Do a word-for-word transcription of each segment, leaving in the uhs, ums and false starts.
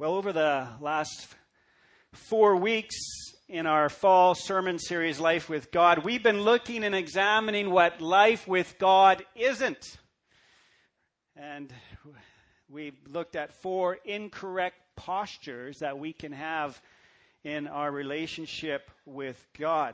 Well, over the last four weeks in our fall sermon series, Life with God, we've been looking and examining what life with God isn't. And we've looked at four incorrect postures that we can have in our relationship with God.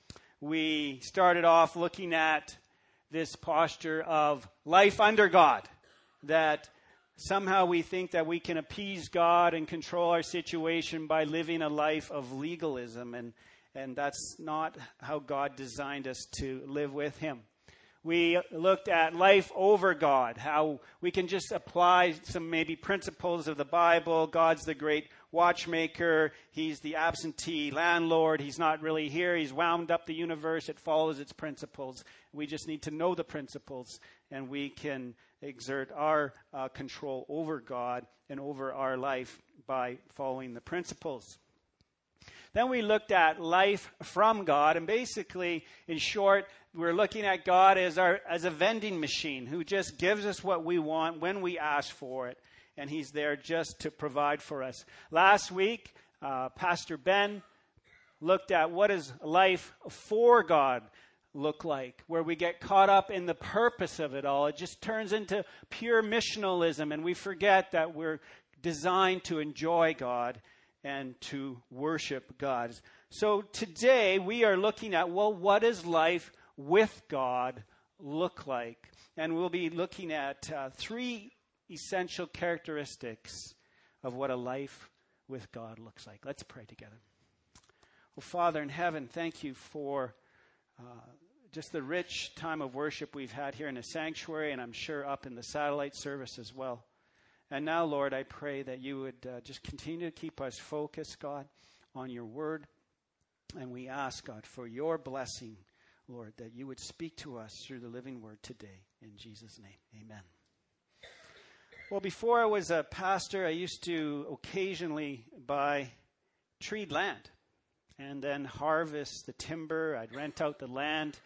We started off looking at this posture of life under God, that somehow we think that we can appease God and control our situation by living a life of legalism, and, and that's not how God designed us to live with Him. We looked at life over God, how we can just apply some maybe principles of the Bible. God's the great watchmaker. He's the absentee landlord. He's not really here. He's wound up the universe. It follows its principles. We just need to know the principles, and we can exert our uh, control over God and over our life by following the principles. Then we looked at life from God, and basically, in short, we're looking at God as our as a vending machine who just gives us what we want when we ask for it, and He's there just to provide for us. Last week, uh, Pastor Ben looked at what does life for God look like, where we get caught up in the purpose of it all. It just turns into pure missionalism, and we forget that we're designed to enjoy God and to worship God. So today we are looking at, well, what does life with God look like? And we'll be looking at uh, three essential characteristics of what a life with God looks like. Let's pray together. Well, Father in heaven, thank you for uh, just the rich time of worship we've had here in the sanctuary, and I'm sure up in the satellite service as well. And now, Lord, I pray that you would uh, just continue to keep us focused, God, on your word. And we ask, God, for your blessing, Lord, that you would speak to us through the living word today. In Jesus' name, amen. Well, before I was a pastor, I used to occasionally buy treed land and then harvest the timber. I'd rent out the land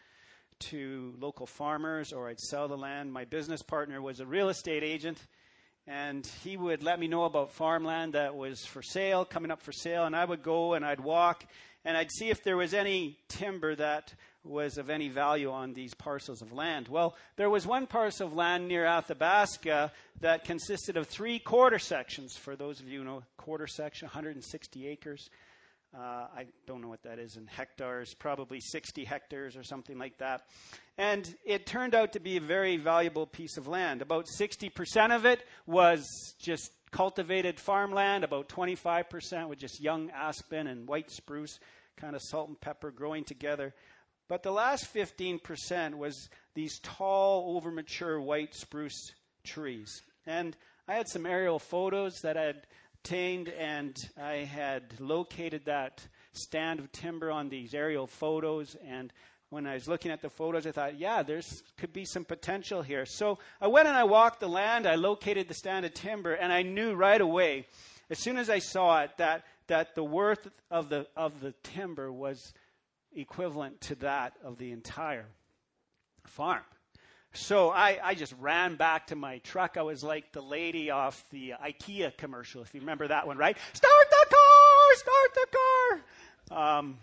to local farmers, or I'd sell the land. My business partner was a real estate agent, and he would let me know about farmland that was for sale, coming up for sale, and I would go and I'd walk, and I'd see if there was any timber that was of any value on these parcels of land. Well, there was one parcel of land near Athabasca that consisted of three quarter sections. For those of you who know, quarter section, one hundred sixty acres. Uh, I don't know what that is in hectares, probably sixty hectares or something like that. And it turned out to be a very valuable piece of land. About sixty percent of it was just cultivated farmland, about twenty-five percent was just young aspen and white spruce, kind of salt and pepper growing together. But the last fifteen percent was these tall, over-mature white spruce trees. And I had some aerial photos that I had obtained, and I had located that stand of timber on these aerial photos. And when I was looking at the photos, I thought, yeah, there's could be some potential here. So I went and I walked the land. I located the stand of timber, and I knew right away, as soon as I saw it, that that the worth of the of the timber was equivalent to that of the entire farm. So I, I just ran back to my truck. I was like the lady off the IKEA commercial, if you remember that one, right? Start the car! Start the car! Um,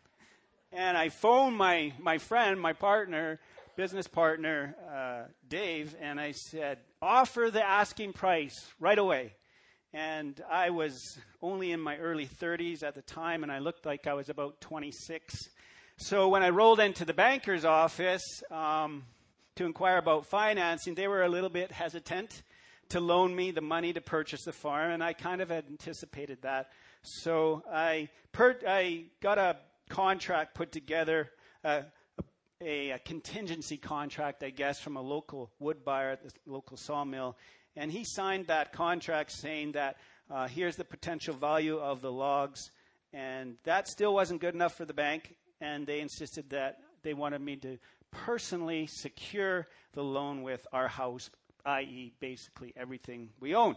and I phoned my, my friend, my partner, business partner, uh, Dave, and I said, offer the asking price right away. And I was only in my early thirties at the time, and I looked like I was about twenty-six. So when I rolled into the banker's office um, to inquire about financing, they were a little bit hesitant to loan me the money to purchase the farm, and I kind of had anticipated that. So I per- I got a contract put together, uh, a, a contingency contract, I guess, from a local wood buyer at the local sawmill. And he signed that contract saying that uh, here's the potential value of the logs. And that still wasn't good enough for the bank. And they insisted that they wanted me to personally secure the loan with our house, that is basically everything we owned.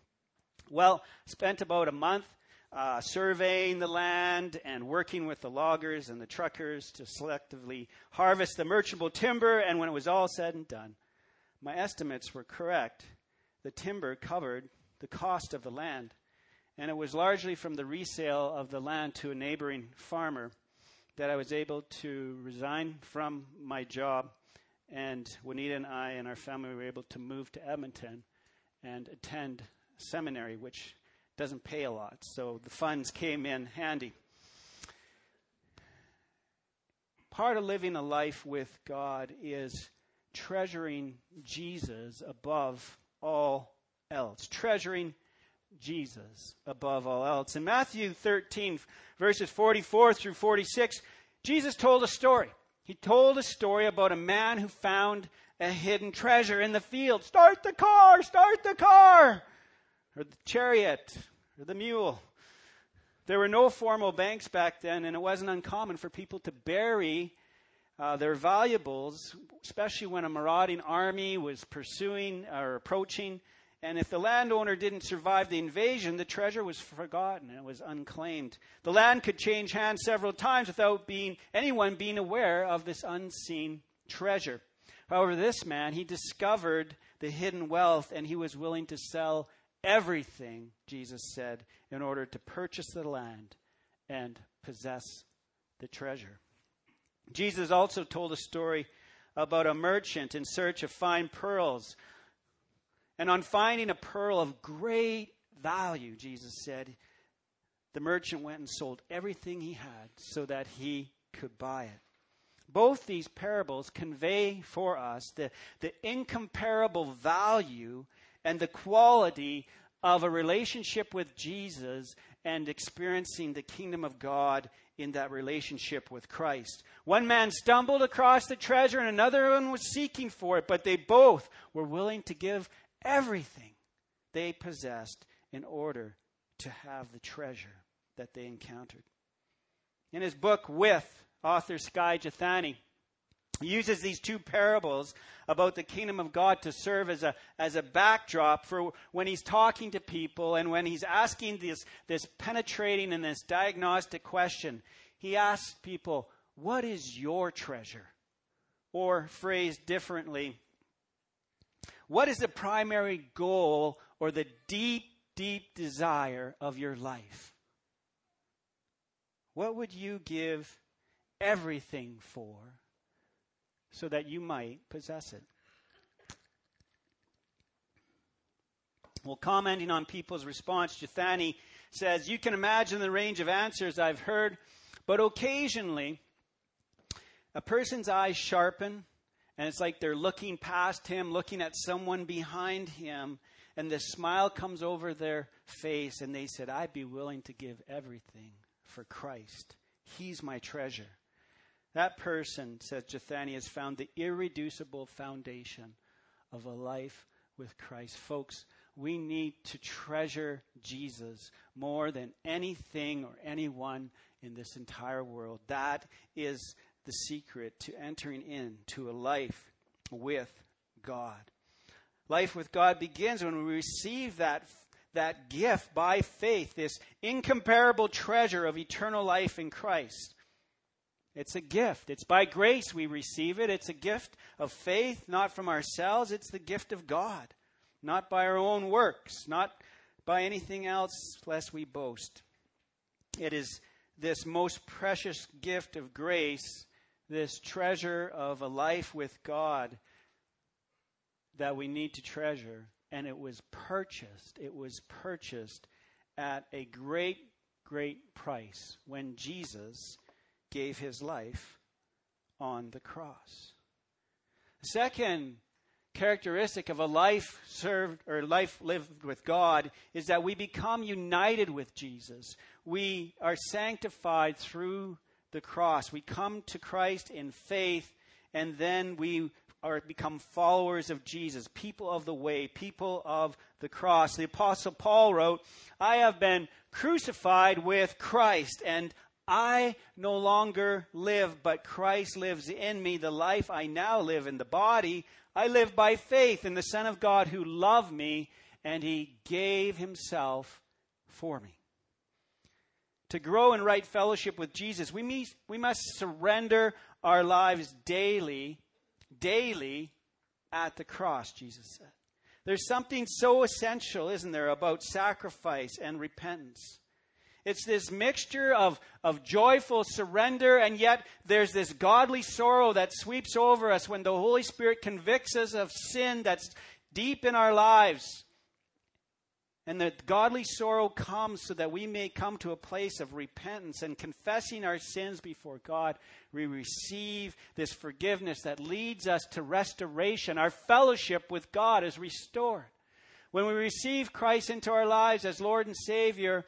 Well, spent about a month uh, surveying the land and working with the loggers and the truckers to selectively harvest the merchantable timber. And when it was all said and done, my estimates were correct. The timber covered the cost of the land, And it was largely from the resale of the land to a neighboring farmer that I was able to resign from my job. And Juanita and I and our family were able to move to Edmonton and attend seminary, which doesn't pay a lot. So the funds came in handy. Part of living a life with God is treasuring Jesus above all else. Treasuring Jesus above all else. In Matthew thirteen, verses forty-four through forty-six, Jesus told a story. He told a story about a man who found a hidden treasure in the field. Start the car, start the car, or the chariot, or the mule. There were no formal banks back then, and it wasn't uncommon for people to bury uh, their valuables, especially when a marauding army was pursuing or approaching. And if the landowner didn't survive the invasion, the treasure was forgotten and it was unclaimed. The land could change hands several times without being anyone being aware of this unseen treasure. However, this man, he discovered the hidden wealth, and he was willing to sell everything, Jesus said, in order to purchase the land and possess the treasure. Jesus also told a story about a merchant in search of fine pearls. And on finding a pearl of great value, Jesus said, the merchant went and sold everything he had so that he could buy it. Both these parables convey for us the, the incomparable value and the quality of a relationship with Jesus and experiencing the kingdom of God in that relationship with Christ. One man stumbled across the treasure and another one was seeking for it, but they both were willing to give everything they possessed in order to have the treasure that they encountered. In his book, With, author Skye Jethani uses these two parables about the kingdom of God to serve as a as a backdrop for when he's talking to people and when he's asking this, this penetrating and this diagnostic question. He asks people, what is your treasure? Or phrased differently, what is the primary goal or the deep, deep desire of your life? What would you give everything for so that you might possess it? Well, commenting on people's response, Jethani says, you can imagine the range of answers I've heard, but occasionally a person's eyes sharpen, and it's like they're looking past him, looking at someone behind him, and the smile comes over their face, and they said, I'd be willing to give everything for Christ. He's my treasure. That person, says Jethani, has found the irreducible foundation of a life with Christ. Folks, we need to treasure Jesus more than anything or anyone in this entire world. That is the secret to entering into a life with God. Life with God begins when we receive that, that gift by faith, this incomparable treasure of eternal life in Christ. It's a gift. It's by grace we receive it. It's a gift of faith, not from ourselves. It's the gift of God, not by our own works, not by anything else, lest we boast. It is this most precious gift of grace, this treasure of a life with God, that we need to treasure. And it was purchased. It was purchased at a great, great price when Jesus gave his life on the cross. The second characteristic of a life served or life lived with God is that we become united with Jesus. We are sanctified through the cross. We come to Christ in faith, and then we are become followers of Jesus, people of the way, people of the cross. The Apostle Paul wrote, I have been crucified with Christ, and I no longer live, but Christ lives in me. The life I now live in the body, I live by faith in the Son of God who loved me, and he gave himself for me. To grow in right fellowship with Jesus, we must, we must surrender our lives daily, daily at the cross, Jesus said. There's something so essential, isn't there, about sacrifice and repentance. It's this mixture of, of joyful surrender, and yet there's this godly sorrow that sweeps over us when the Holy Spirit convicts us of sin that's deep in our lives. And the godly sorrow comes so that we may come to a place of repentance and confessing our sins before God. We receive this forgiveness that leads us to restoration. Our fellowship with God is restored. When we receive Christ into our lives as Lord and Savior,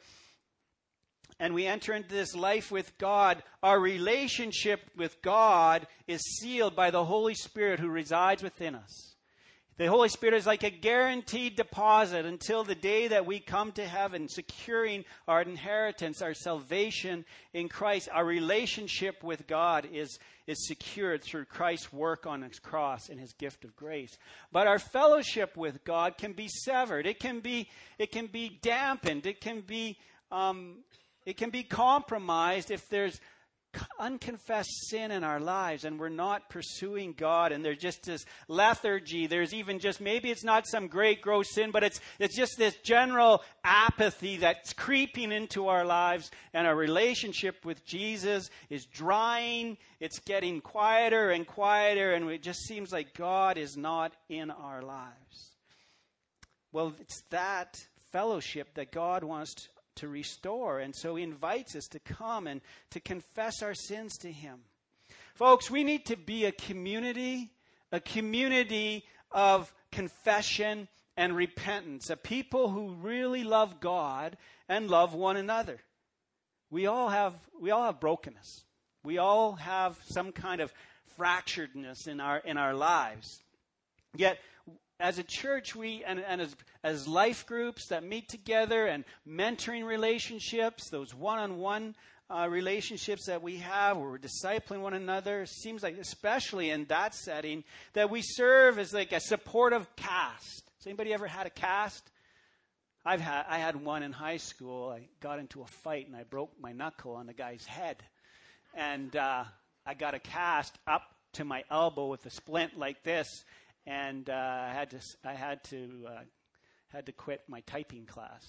and we enter into this life with God, our relationship with God is sealed by the Holy Spirit who resides within us. The Holy Spirit is like a guaranteed deposit until the day that we come to heaven, securing our inheritance, our salvation in Christ. Our relationship with God is, is secured through Christ's work on his cross and his gift of grace. But our fellowship with God can be severed. It can be, it can be dampened. It can be... Um, It can be compromised if there's unconfessed sin in our lives and we're not pursuing God, and there's just this lethargy. There's even just, maybe it's not some great gross sin, but it's it's just this general apathy that's creeping into our lives, and our relationship with Jesus is drying. It's getting quieter and quieter, and it just seems like God is not in our lives. Well, it's that fellowship that God wants to to restore. And so he invites us to come and to confess our sins to him. Folks, we need to be a community, a community of confession and repentance, a people who really love God and love one another. We all have, we all have brokenness. We all have some kind of fracturedness in our, in our lives. Yet, as a church, we and, and as, as life groups that meet together, and mentoring relationships, those one-on-one uh, relationships that we have where we're discipling one another, seems like, especially in that setting, that we serve as like a supportive cast. Has anybody ever had a cast? I've had I had one in high school. I got into a fight and I broke my knuckle on the guy's head, and uh, I got a cast up to my elbow with a splint like this. And uh, I had to, I had to, uh, had to quit my typing class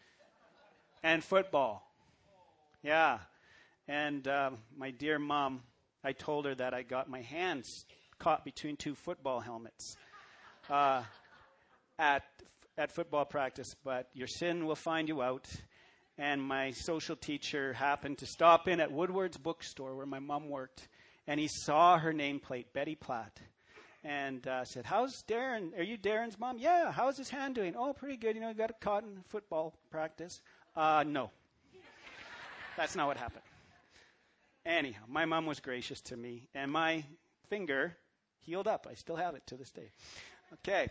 and football. Yeah, and uh, my dear mom, I told her that I got my hands caught between two football helmets uh, at at football practice. But your sin will find you out. And my social teacher happened to stop in at Woodward's bookstore where my mom worked, and he saw her nameplate, Betty Platt. And uh, said, how's Darren? Are you Darren's mom? Yeah. How's his hand doing? Oh, pretty good. You know, he got caught in football practice. Uh, no. That's not what happened. Anyhow, my mom was gracious to me, and my finger healed up. I still have it to this day. Okay.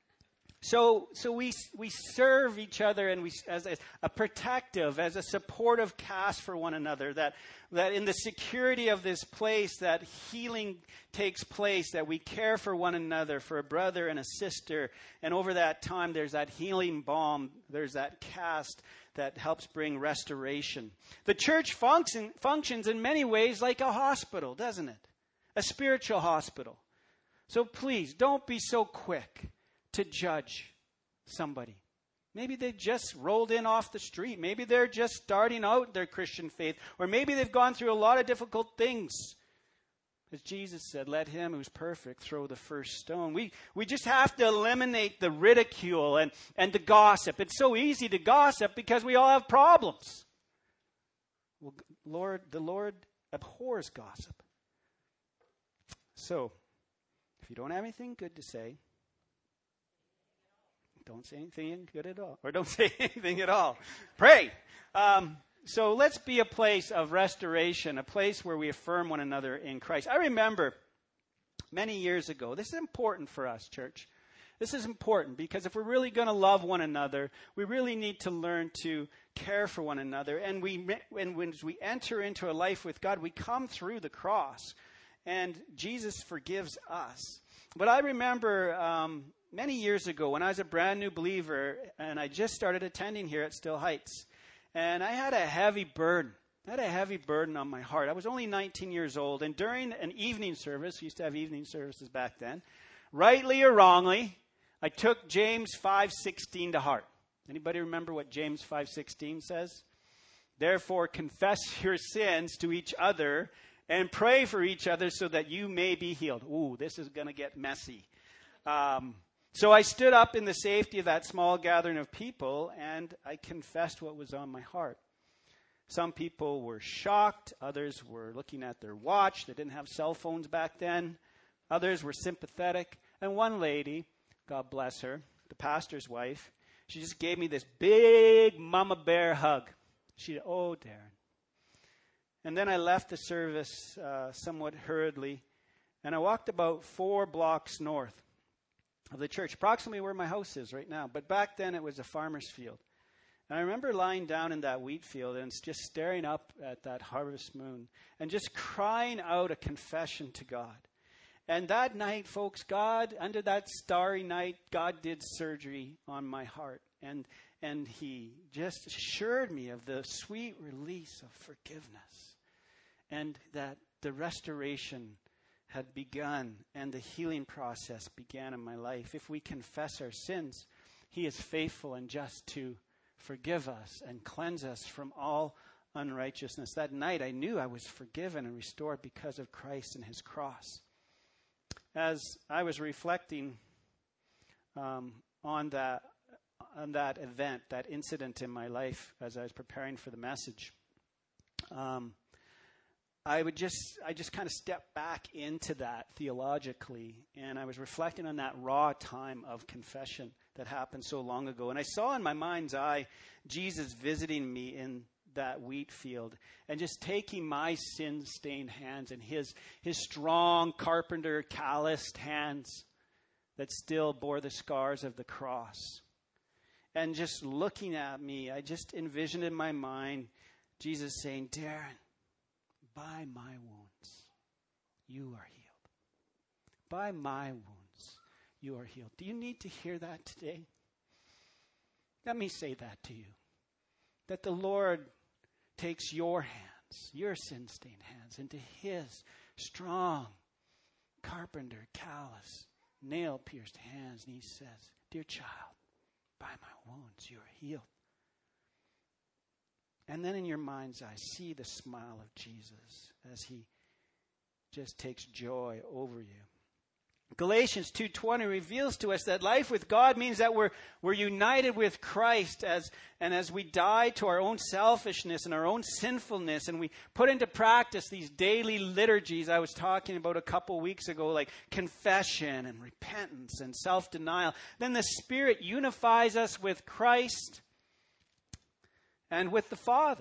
So, so we we serve each other, and we as a, a protective, as a supportive cast for one another. That that in the security of this place, that healing takes place. That we care for one another, for a brother and a sister, and over that time, there's that healing balm. There's that cast that helps bring restoration. The church function, functions in many ways like a hospital, doesn't it? A spiritual hospital. So please don't be so quick to judge somebody. Maybe they just rolled in off the street. Maybe they're just starting out their Christian faith. Or maybe they've gone through a lot of difficult things. As Jesus said, let him who's perfect throw the first stone. We we just have to eliminate the ridicule and, and the gossip. It's so easy to gossip because we all have problems. Well, Lord, the Lord abhors gossip. So, if you don't have anything good to say, don't say anything good at all. Or don't say anything at all. Pray. Um, so let's be a place of restoration, a place where we affirm one another in Christ. I remember many years ago, this is important for us, church. This is important because if we're really going to love one another, we really need to learn to care for one another. And we, when, when we enter into a life with God, we come through the cross. And Jesus forgives us. But I remember um, many years ago when I was a brand new believer and I just started attending here at Still Heights. And I had a heavy burden. I had a heavy burden on my heart. I was only nineteen years old. And during an evening service, we used to have evening services back then, rightly or wrongly, I took James five sixteen to heart. Anybody remember what James five sixteen says? Therefore, confess your sins to each other and pray for each other so that you may be healed. Ooh, this is going to get messy. Um, so I stood up in the safety of that small gathering of people, and I confessed what was on my heart. Some people were shocked. Others were looking at their watch. They didn't have cell phones back then. Others were sympathetic. And one lady, God bless her, the pastor's wife, she just gave me this big mama bear hug. She said, "Oh, Darren." And then I left the service uh, somewhat hurriedly, and I walked about four blocks north of the church, approximately where my house is right now. But back then it was a farmer's field. And I remember lying down in that wheat field and just staring up at that harvest moon and just crying out a confession to God. And that night, folks, God, under that starry night, God did surgery on my heart. And and he just assured me of the sweet release of forgiveness. And that the restoration had begun and the healing process began in my life. If we confess our sins, he is faithful and just to forgive us and cleanse us from all unrighteousness. That night I knew I was forgiven and restored because of Christ and his cross. As I was reflecting um, on that on that event, that incident in my life as I was preparing for the message, um, I would just I just kind of stepped back into that theologically, and I was reflecting on that raw time of confession that happened so long ago. And I saw in my mind's eye Jesus visiting me in that wheat field and just taking my sin-stained hands and his his strong carpenter calloused hands that still bore the scars of the cross. And just looking at me, I just envisioned in my mind Jesus saying, "Darren, by my wounds, you are healed. By my wounds, you are healed." Do you need to hear that today? Let me say that to you. That the Lord takes your hands, your sin-stained hands, into his strong, carpenter, callous, nail-pierced hands, and he says, "Dear child, by my wounds you are healed." And then in your mind's eye, see the smile of Jesus as he just takes joy over you. Galatians two twenty reveals to us that life with God means that we're we're united with Christ as and as we die to our own selfishness and our own sinfulness, and we put into practice these daily liturgies I was talking about a couple weeks ago, like confession and repentance and self-denial. Then the Spirit unifies us with Christ and with the Father.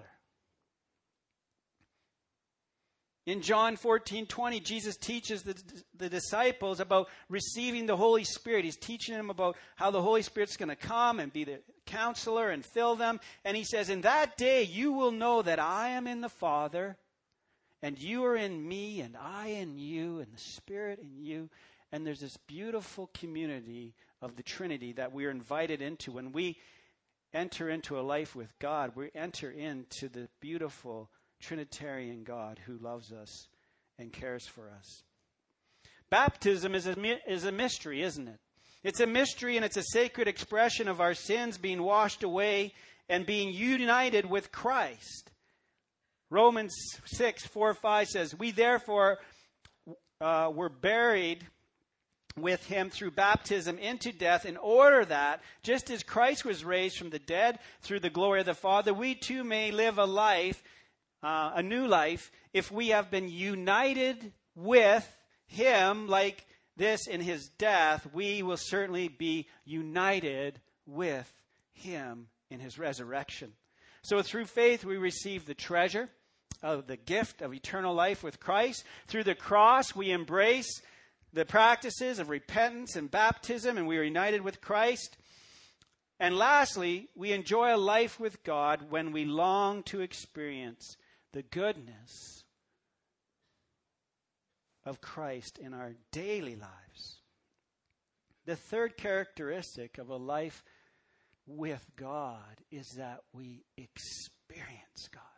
In John fourteen twenty, Jesus teaches the, the disciples about receiving the Holy Spirit. He's teaching them about how the Holy Spirit's going to come and be the counselor and fill them. And he says, "In that day you will know that I am in the Father, and you are in me, and I in you, and the Spirit in you." And there's this beautiful community of the Trinity that we are invited into. When we enter into a life with God, we enter into the beautiful Trinitarian God who loves us and cares for us. Baptism is a, is a mystery, isn't it? It's a mystery, and it's a sacred expression of our sins being washed away and being united with Christ. Romans six, four, five says, "We therefore uh, were buried with him through baptism into death, in order that, just as Christ was raised from the dead through the glory of the Father, we too may live a life, uh, a new life, if we have been united with him like this in his death, we will certainly be united with him in his resurrection." So through faith we receive the treasure of the gift of eternal life with Christ. Through the cross we embrace the practices of repentance and baptism, and we are united with Christ. And lastly, we enjoy a life with God when we long to experience the goodness of Christ in our daily lives. The third characteristic of a life with God is that we experience God.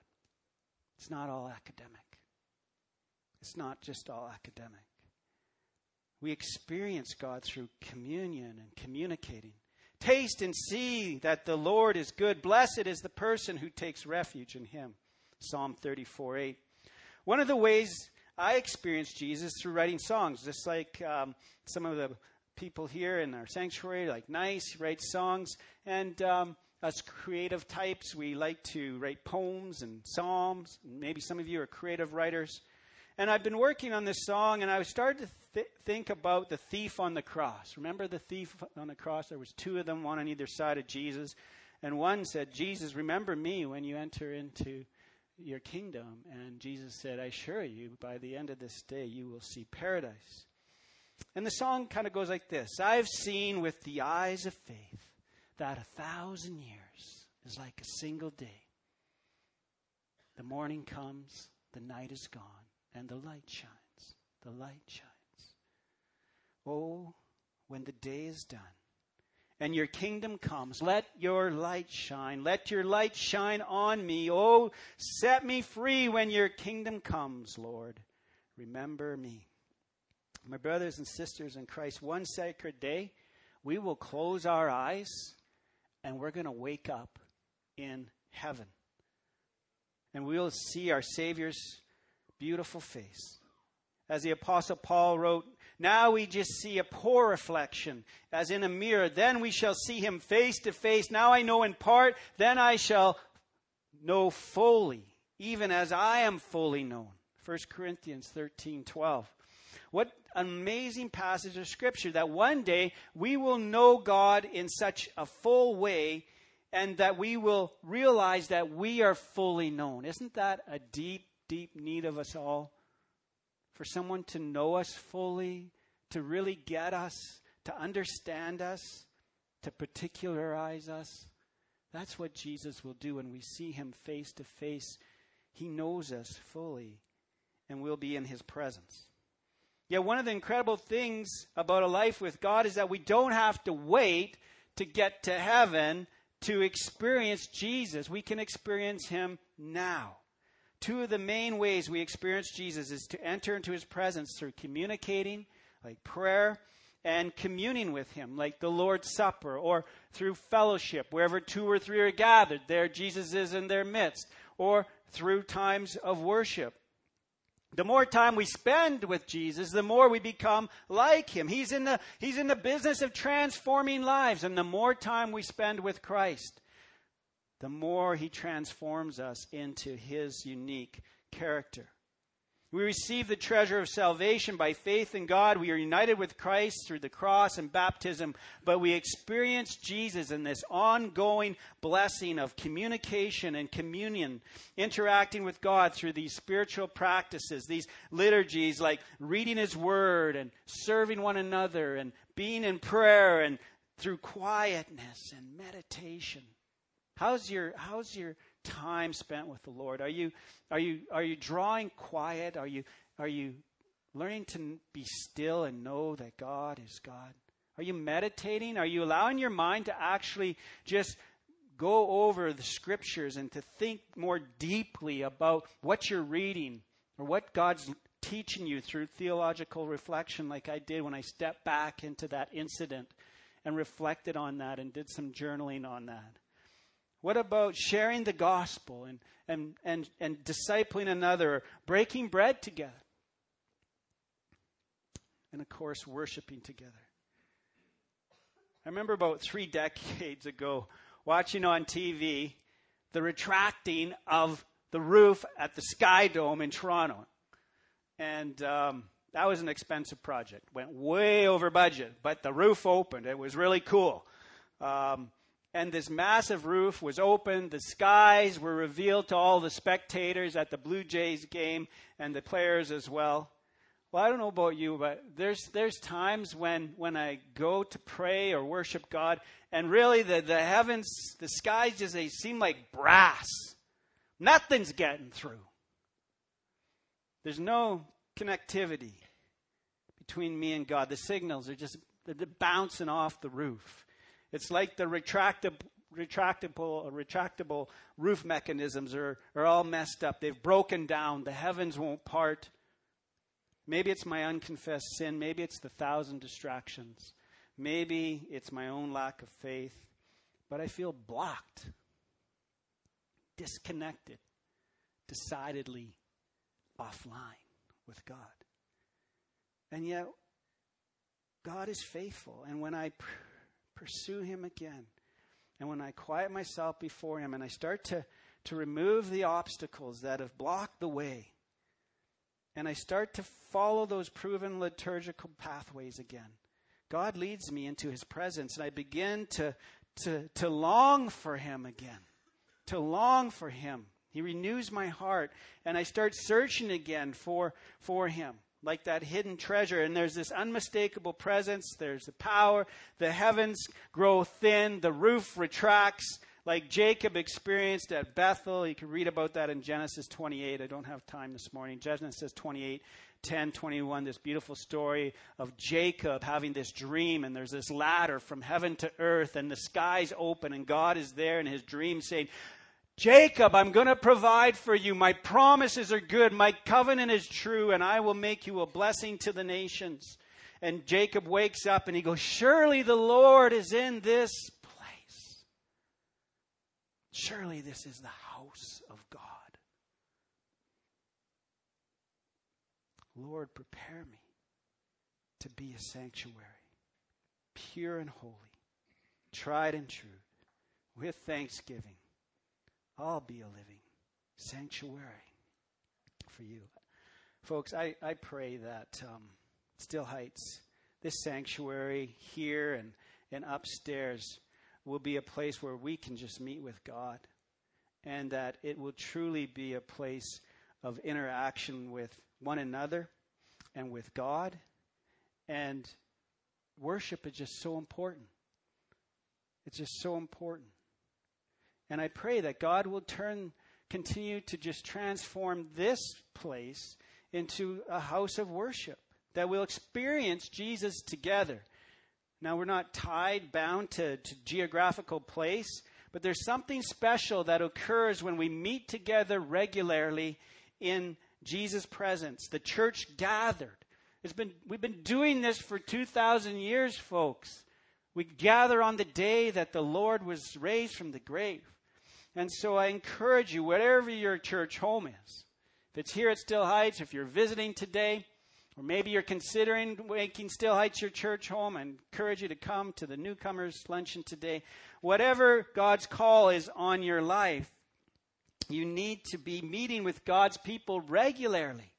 It's not all academic. It's not just all academic. We experience God through communion and communicating. Taste and see that the Lord is good. Blessed is the person who takes refuge in him. Psalm thirty-four eight. One of the ways I experienced Jesus through writing songs, just like um, some of the people here in our sanctuary, like Nice, write songs. And um, us creative types, we like to write poems and psalms. Maybe some of you are creative writers. And I've been working on this song, and I started to th- think about the thief on the cross. Remember the thief on the cross? There was two of them, one on either side of Jesus. And one said, Jesus, remember me when you enter into your kingdom. And Jesus said, I assure you, by the end of this day, you will see paradise. And the song kind of goes like this. I've seen with the eyes of faith that a thousand years is like a single day. The morning comes, the night is gone. And the light shines, the light shines. Oh, when the day is done and your kingdom comes, let your light shine. Let your light shine on me. Oh, set me free when your kingdom comes, Lord. Remember me. My brothers and sisters in Christ, one sacred day, we will close our eyes and we're going to wake up in heaven. And we'll see our Savior's beautiful face. As the Apostle Paul wrote, now we just see a poor reflection as in a mirror. Then we shall see him face to face. Now I know in part, then I shall know fully, even as I am fully known. First Corinthians thirteen twelve. What an amazing passage of Scripture that one day we will know God in such a full way and that we will realize that we are fully known. Isn't that a deep deep need of us all, for someone to know us fully, to really get us, to understand us, to particularize us. That's what Jesus will do when we see him face to face. He knows us fully, and we'll be in his presence. Yet one of the incredible things about a life with God is that we don't have to wait to get to heaven to experience Jesus. We can experience him now. Two of the main ways we experience Jesus is to enter into his presence through communicating, like prayer, and communing with him, like the Lord's Supper, or through fellowship, wherever two or three are gathered, there Jesus is in their midst, or through times of worship. The more time we spend with Jesus, the more we become like him. He's in the, he's in the business of transforming lives, and the more time we spend with Christ, the more he transforms us into his unique character. We receive the treasure of salvation by faith in God. We are united with Christ through the cross and baptism, but we experience Jesus in this ongoing blessing of communication and communion, interacting with God through these spiritual practices, these liturgies like reading his word and serving one another and being in prayer and through quietness and meditation. How's your how's your time spent with the Lord? Are you are you are you drawing quiet? Are you are you learning to be still and know that God is God? Are you meditating? Are you allowing your mind to actually just go over the scriptures and to think more deeply about what you're reading or what God's teaching you through theological reflection, like I did when I stepped back into that incident and reflected on that and did some journaling on that? What about sharing the gospel and, and, and, and discipling another, or breaking bread together? And of course, worshiping together. I remember about three decades ago watching on T V the retracting of the roof at the Sky Dome in Toronto. And um, that was an expensive project. Went way over budget, but the roof opened. It was really cool. Um, And this massive roof was opened. The skies were revealed to all the spectators at the Blue Jays game and the players as well. Well, I don't know about you, but there's there's times when, when I go to pray or worship God, and really the, the heavens, the skies just, they seem like brass. Nothing's getting through. There's no connectivity between me and God. The signals are just they're bouncing off the roof. It's like the retractable, retractable, retractable roof mechanisms are, are all messed up. They've broken down. The heavens won't part. Maybe it's my unconfessed sin. Maybe it's the thousand distractions. Maybe it's my own lack of faith. But I feel blocked, disconnected, decidedly offline with God. And yet, God is faithful. And when I pr- pursue him again, and when I quiet myself before him, and I start to, to remove the obstacles that have blocked the way, and I start to follow those proven liturgical pathways again, God leads me into his presence, and I begin to, to, to long for him again, to long for him. He renews my heart, and I start searching again for, for him, like that hidden treasure. And there's this unmistakable presence. There's the power. The heavens grow thin. The roof retracts, like Jacob experienced at Bethel. You can read about that in Genesis twenty-eight. I don't have time this morning. Genesis twenty-eight, ten, twenty-one, this beautiful story of Jacob having this dream, and there's this ladder from heaven to earth, and the skies open, and God is there in his dream saying, Jacob, I'm going to provide for you. My promises are good. My covenant is true, and I will make you a blessing to the nations. And Jacob wakes up and he goes, surely the Lord is in this place. Surely this is the house of God. Lord, prepare me to be a sanctuary, pure and holy, tried and true, with thanksgiving. I'll be a living sanctuary for you. Folks, I, I pray that um, Still Heights, this sanctuary here and, and upstairs, will be a place where we can just meet with God, and that it will truly be a place of interaction with one another and with God. And worship is just so important. It's just so important. And I pray that God will turn, continue to just transform this place into a house of worship, that we'll experience Jesus together. Now, we're not tied, bound to, to geographical place, but there's something special that occurs when we meet together regularly in Jesus' presence. The church gathered. It's been, we've been doing this for two thousand years, folks. We gather on the day that the Lord was raised from the grave. And so I encourage you, whatever your church home is, if it's here at Still Heights, if you're visiting today, or maybe you're considering making Still Heights your church home, I encourage you to come to the newcomers luncheon today. Whatever God's call is on your life, you need to be meeting with God's people regularly.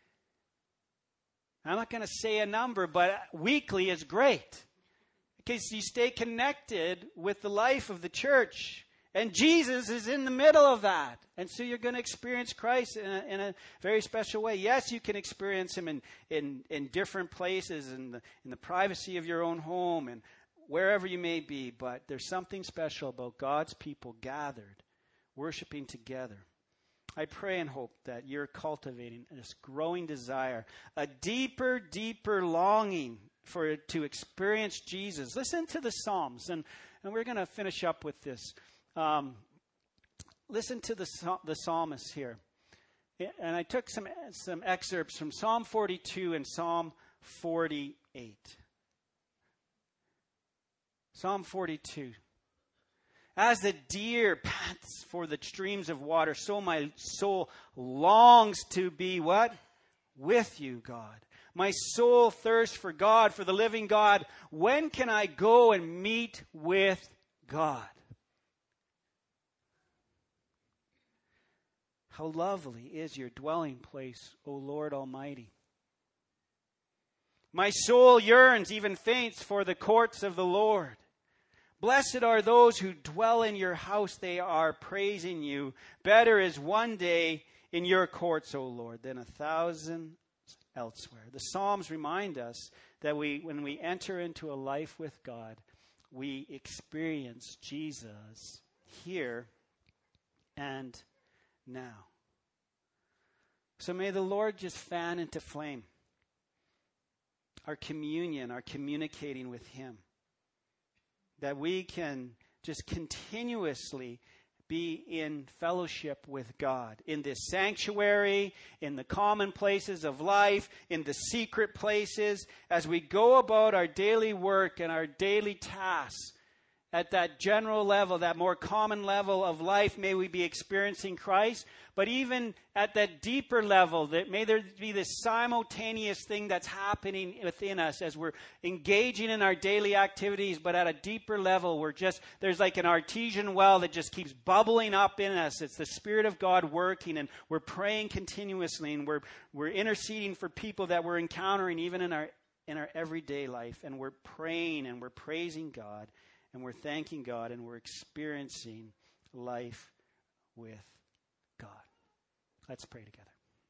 I'm not going to say a number, but weekly is great, because you stay connected with the life of the church. And Jesus is in the middle of that. And so you're going to experience Christ in a, in a very special way. Yes, you can experience him in, in, in different places, in the, in the privacy of your own home and wherever you may be. But there's something special about God's people gathered, worshiping together. I pray and hope that you're cultivating this growing desire, a deeper, deeper longing for to experience Jesus. Listen to the Psalms, and, and we're going to finish up with this. Um, listen to the the psalmist here, and I took some some excerpts from Psalm forty-two and Psalm forty-eight. Psalm forty-two. As the deer pants for the streams of water, so my soul longs to be what? With you, God. My soul thirsts for God, for the living God. When can I go and meet with God? How lovely is your dwelling place, O Lord Almighty. My soul yearns, even faints, for the courts of the Lord. Blessed are those who dwell in your house. They are praising you. Better is one day in your courts, O Lord, than a thousand elsewhere. The Psalms remind us that we, when we enter into a life with God, we experience Jesus here and now. So may the Lord just fan into flame our communion, our communicating with him, that we can just continuously be in fellowship with God, in this sanctuary, in the common places of life, in the secret places, as we go about our daily work and our daily tasks. At that general level, that more common level of life, may we be experiencing Christ. But even at that deeper level, that may there be this simultaneous thing that's happening within us as we're engaging in our daily activities. But at a deeper level, we're just, there's like an artesian well that just keeps bubbling up in us. It's the Spirit of God working, and we're praying continuously, and we're we're interceding for people that we're encountering even in our in our everyday life. And we're praying and we're praising God. And we're thanking God, and we're experiencing life with God. Let's pray together.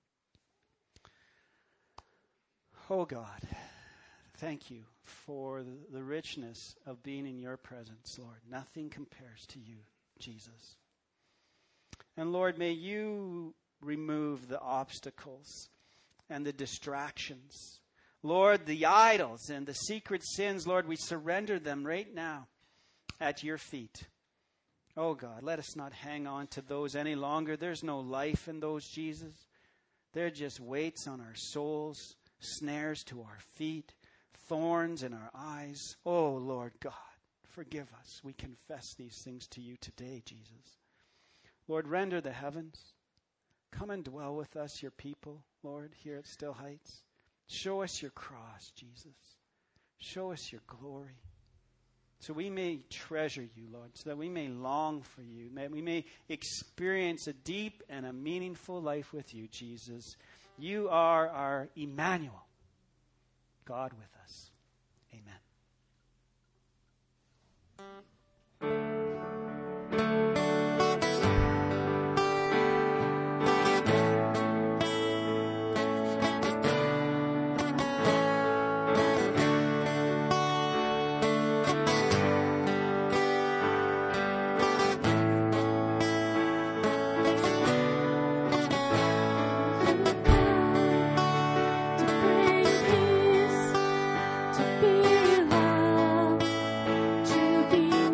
Oh God, thank you for the richness of being in your presence, Lord. Nothing compares to you, Jesus. And Lord, may you remove the obstacles and the distractions. Lord, the idols and the secret sins, Lord, we surrender them right now at your feet. Oh God, let us not hang on to those any longer. There's no life in those, Jesus. They're just weights on our souls, snares to our feet, thorns in our eyes. Oh Lord God, forgive us. We confess these things to you today, Jesus. Lord, render the heavens. Come and dwell with us, your people, Lord, here at Still Heights. Show us your cross, Jesus. Show us your glory. So we may treasure you, Lord, so that we may long for you. May, we may experience a deep and a meaningful life with you, Jesus. You are our Emmanuel, God with us. Amen. To be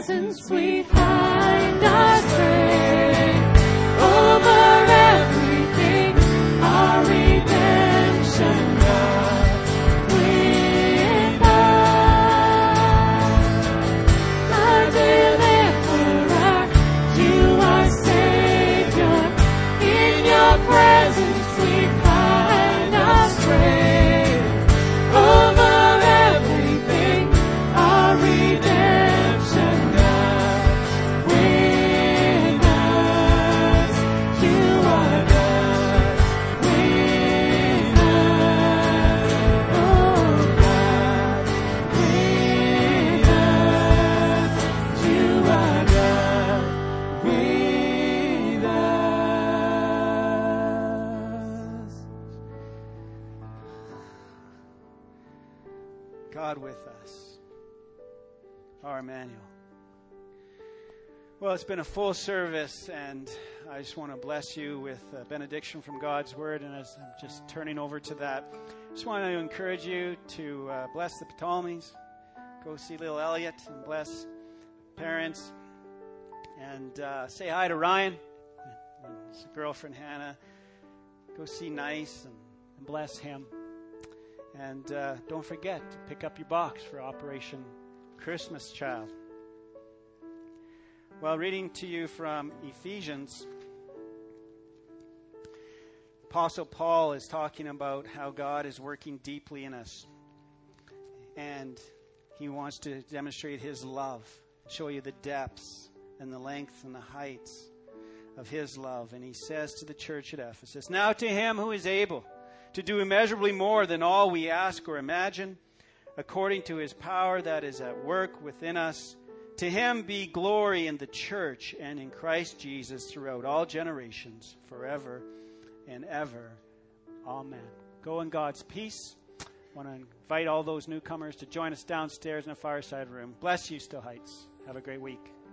presence we find our strength. Over everything, our redemption, God with us. Our deliverer, you are Savior. In your presence we find our strength. Over everything, our redemption, God with us. You are God with us. Oh, God with us. You are God with us. God with us, our Emmanuel. Well, it's been a full service, and I just want to bless you with a benediction from God's Word. And as I'm just turning over to that, I just want to encourage you to uh, bless the Ptolemies, go see little Elliot, and bless parents, and uh, say hi to Ryan and his girlfriend Hannah. Go see Nice and, and bless him. And uh, don't forget to pick up your box for Operation Christmas Child. Well, reading to you from Ephesians, Apostle Paul is talking about how God is working deeply in us. And he wants to demonstrate his love, show you the depths and the length and the heights of his love. And he says to the church at Ephesus, "Now to him who is able to do immeasurably more than all we ask or imagine, according to his power that is at work within us, to him be glory in the church and in Christ Jesus throughout all generations, forever and ever. Amen." Go in God's peace. I want to invite all those newcomers to join us downstairs in the fireside room. Bless you, Still Heights. Have a great week.